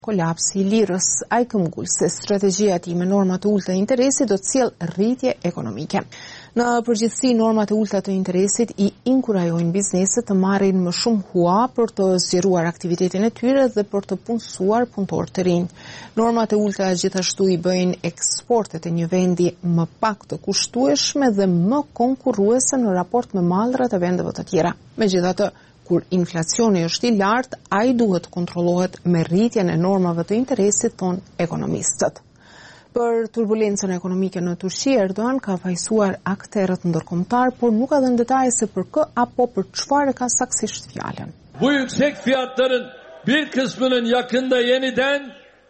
Kolapsi i lirës ai këmbgul se strategjia e tij me norma të ulta të interesit do të sjellë rritje ekonomike. Në përgjithësi, normat e ulta të interesit i inkurajojnë bizneset të marrin më shumë hua për të zgjeruar aktivitetin e tyre dhe për të punësuar punëtorë të rinj. Normat e ulta gjithashtu i bëjnë eksportet e një vendi më pak të kushtueshme dhe më konkurruese në raport me mallrat e vendeve të tjera. Megjithatë, kur inflacioni është i lartë, ai duhet kontrollohet me rritjen e normave të interesit, thon ekonomistët. Për turbulencën ekonomike në Turqi, Erdogan ka fajsuar aktorët ndërkombëtar, por nuk ka dhënë detaje se për kë apo për çfarë ka saktësisht fjalën. Bu yüksek fiyatların bir kısmının yakında yeniden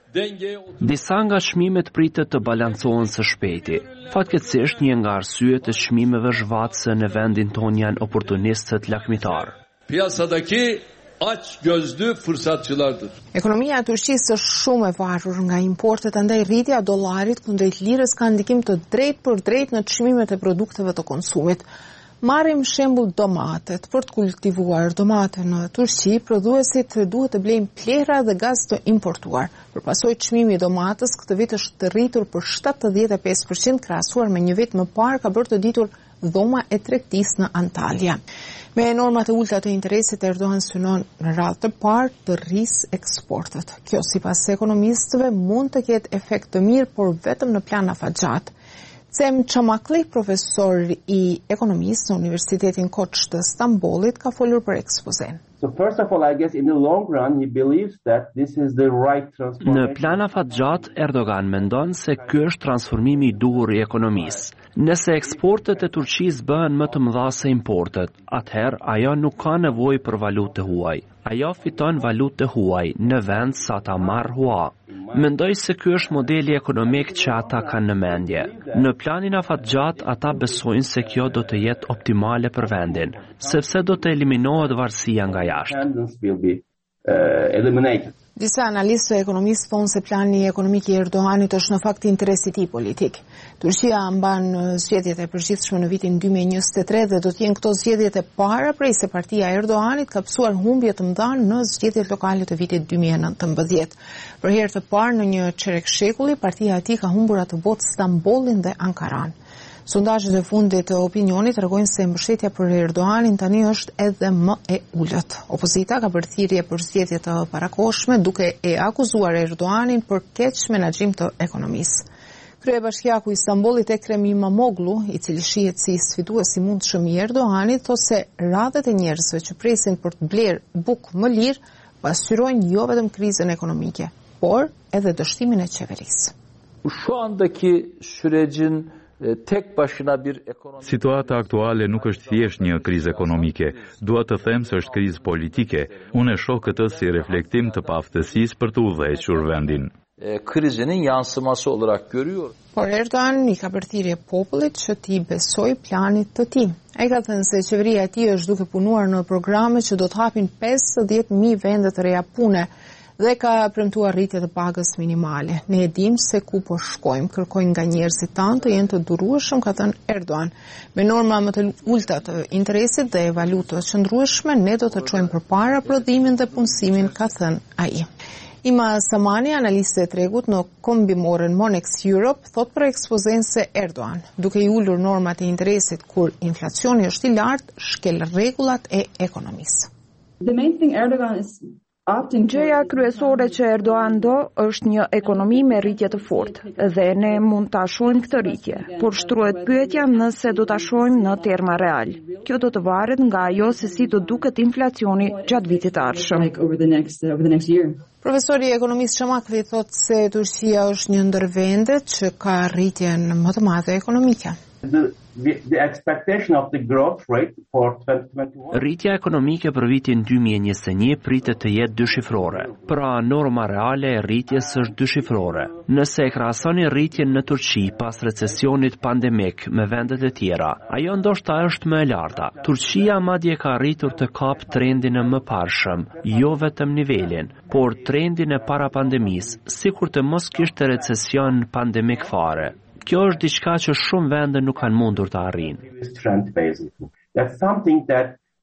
Disa nga çmimet pritet të balancohen së shpejti. Fatkeqësisht, një nga arsyet e çmimeve zhvatëse në vendin ton janë oportunistët lakmitar. Piyasadaki aç gözlü fırsatçılardır. Ekonomia e Turqisë është shumë e varur nga importet, andaj rritja e dollarit kundrejt lirës ka ndikim të drejtë për drejtë në çmimet e produkteve të konsumit. Marrim shembull domatet. Për të kultivuar domate në Turqi, prodhuesit duhet të blejnë plera dhe gaz të importuar. Përpasoj çmimi i domates këtë vit është të rritur për 75% krahasuar me një vit më parë, ka bërë të ditur dhoma e tregtisë në Antalya. Me normat e ulta të interesit, Erdogan synon në radhë të parë të rrisë eksportet. Kjo, sipas ekonomistëve, mund të ketë efekt të mirë, por vetëm në plan afatgjat. Cem Çamakli, profesor i ekonomisë në Universitetin Koç të Stambollit, ka folur për ekspozen. So first of all, I guess in the long run he believes that this is the right transformation. Në plan afatgjat, Erdogan mendon se ky është transformimi i duhur i ekonomisë. Nëse eksportet e Turqisë bëhen më të mëdha se importet, atëherë ajo nuk ka nevojë për valutë huaj. Ajo fiton valutë huaj në vend sa ta marrë hua. Mendoj se ky është modeli ekonomik që ata kanë në mendje. Në planin afatgjat, ata besojnë se kjo do të jetë optimale për vendin, sepse do të eliminohet varësia nga jashtë. Disa analistë e ekonomistë thonë se plani ekonomik i Erdoganit është në fakt interesi i tij politik. Turqia mban zgjedhjet e përgjithshme në vitin 2023 dhe do të jenë këto zgjedhjet e para prej se partia e Erdoganit ka pësuar humbje të mëdha në zgjedhjet lokale të vitit 2019. Për herë të parë në një çerek shekulli, partia e tij ka humbur atë votë Stambollin dhe Ankaran. Sondazhet e fundit të opinionit tregojnë se mbështetja për Erdoganin tani është edhe më e ulët. Opozita ka bërë thirrje për zgjedhje të parakohshme duke e akuzuar Erdoganin për keq menaxhim të ekonomisë. Kryebashkiaku i Stambollit Ekrem İmamoğlu, i cili shihet si sfidues i mundshëm i Erdoganit, thotë se radhët e njerëzve që presin për të blerë bukë më lirë pasqyrojnë jo vetëm krizën ekonomike, por edhe dështimin e qeverisë. Şu andaki sürecin tek başına bir ekonomi. Situata aktuale nuk është thjesht një krizë ekonomike, dua të them se është krizë politike. Unë e shoh këtë si reflektim të paaftësisë për të udhëhequr vendin. Krizinin yansıması olarak görüyor. Por Erdogan i ka bërë thirrje popullit që t'i besoj planit të tij. Ai ka thënë se qeveria e tij është duke punuar në programe që do të hapin 50.000 vende të reja pune dhe ka premtuar rritje të pagës minimale. Ne e dim se ku po shkojmë, kërkojnë nga njerëzit tanë të jenë të durueshëm, ka thënë Erdogan. Me norma më të ulta të interesit dhe valutës qëndrueshme, ne do të çojmë përpara prodhimin dhe punësimin, ka thënë ai. Ima Samani, analiste e tregut në kombimoren Monex Europe, thot për ekspozen se Erdogan, duke i ulur normat e interesit kur inflacioni është i lartë, shkel rregullat e ekonomisë. The main thing Erdogan is Gjëja kryesore që Erdogan do është një ekonomi me rritje të fortë dhe ne mund ta shohim këtë rritje, por shtrohet pyetja nëse do ta shohim në terma real. Kjo do të varet nga ajo se si do duket inflacioni gjatë vitit të ardhshëm. Profesori ekonomist Çamakli thotë se Turqia është një ndër vendet që ka rritjen më të madhe ekonomike. The expectation of the growth rate for 2021. Rritja ekonomike për vitin 2021 pritet të jetë dyshifrore. Pra norma reale e rritjes është dyshifrore. Nëse e krahasoni rritjen në Turqi pas recesionit pandemik me vendet e tjera, ajo ndoshta është më e larta. Turqia madje ka arritur të kap trendin e mëparshëm, jo vetëm nivelin, por trendin e para pandemisë, sikur të mos kishte recesion pandemik fare. Kjo është diçka që shumë vende nuk kanë mundur të arrijnë. That's something that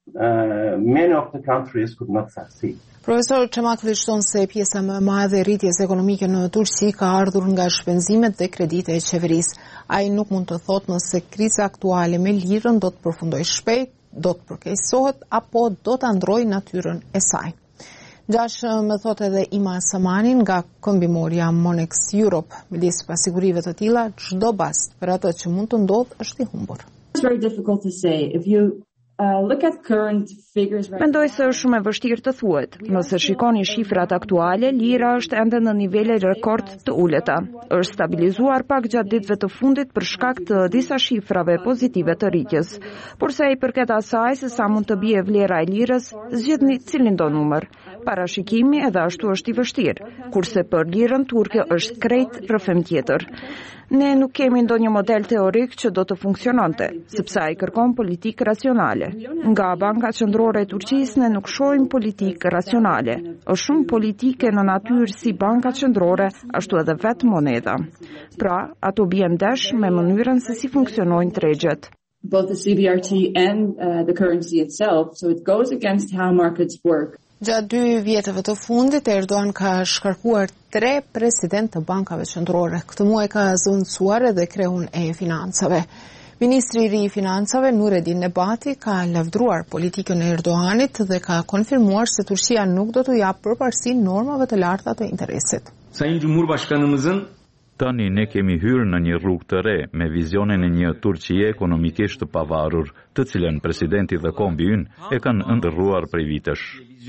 many of the countries could not succeed. Profesor Çemakli shton se pjesa më e madhe e rritjes ekonomike në Turqi ka ardhur nga shpenzimet dhe kredite e qeverisë. Ai nuk mund të thotë nëse kriza aktuale me lirën do të përfundojë shpejt, do të përkeqësohet apo do ta ndrojë natyrën e saj. Gjash më thotë edhe Ima Samani nga këmbimorja Monex Europe, midis pasigurive të tilla, çdo bast për ato që mund të ndodhë është i humbur. It's very difficult to say. If you look at current figures. Mendoj se është shumë e vështirë të thuhet. Nëse shikoni shifrat aktuale, lira është ende në nivele rekord të ulëta. Është stabilizuar pak gjatë ditëve të fundit për shkak të disa shifrave pozitive të rritjes. Por sa i përket asaj se sa mund të bie vlera e lirës, zgjedhni cilin do numër. Parashikimi edhe ashtu është i vështirë, kurse për lirën turke është krejt rrëfim tjetër. Ne nuk kemi ndonjë model teorik që do të funksiononte, sepse ai kërkon politikë racionale. Nga Banka Qendrore e Turqisë ne nuk shohim politikë racionale. Është shumë politike në natyrë si Banka Qendrore, ashtu edhe vetë moneda. Pra, ato bien ndesh me mënyrën se si funksionojnë tregjet. Both the CBRT and the currency itself, so it goes against how markets work. Gjatë 2 vjetëve të fundit, Erdogan ka shkarkuar 3 president të bankave qendrore. Këtë muaj ka zëvendësuar edhe krehun e financave. Ministri i ri i financave, Nureddin Nebati, ka lavdruar politikën e Erdoganit dhe ka konfirmuar se Turqia nuk do t'u japë përparësi normave të larta të interesit. Sayın Cumhurbaşkanımızın Tani ne kemi hyrë në një rrugë të re me vizionin e një Turqie ekonomikisht të pavarur, të cilën presidenti dhe kombi ynë e kanë ndërruar prej vitesh.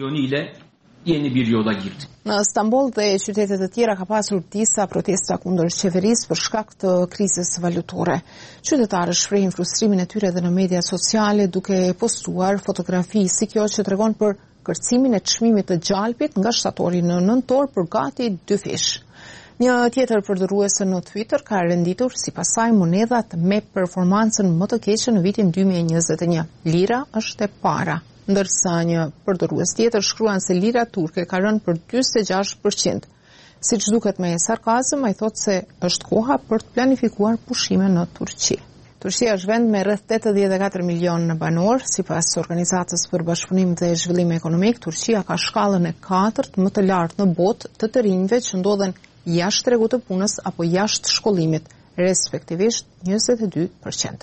Në Stamboll dhe qytete të tjera ka pasur disa protesta kundër qeverisë për shkak të krizës valutore. Qytetarët shprehin frustrimin e tyre edhe në media sociale duke postuar fotografi si kjo që tregon për kërcimin e çmimit të gjalpit nga shtatori në nëntor për gati 2 fish. Një tjetër përdorruese në Twitter ka renditur sipas saj monedhat me performancën më të keqe në vitin 2021. Lira është e para, ndërsa një përdorrues tjetër shkruan se lira turke ka rënë për 46%. Siç duket me sarkazëm, ai thotë se është koha për të planifikuar pushime në Turqi. Turqia është vend me rreth 84 milion banor. Sipas Organizatës për Bashkëpunim dhe Zhvillim Ekonomik, Turqia ka shkallën e 4 më të lartë në botë të rinjve që ndodhen jashtë tregut të punës apo jashtë shkollimit, respektivisht 22%.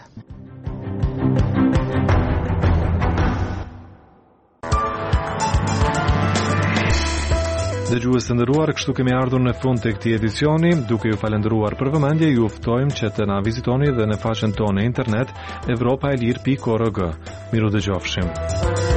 Dëgjues të nderuar, kështu kemi ardhur në fund të këtij edicioni. Duke ju falendëruar për vëmendje, ju ftojmë që të na vizitoni dhe në faqen tonë në internet evropaelir.org. Miru dëgjofshim.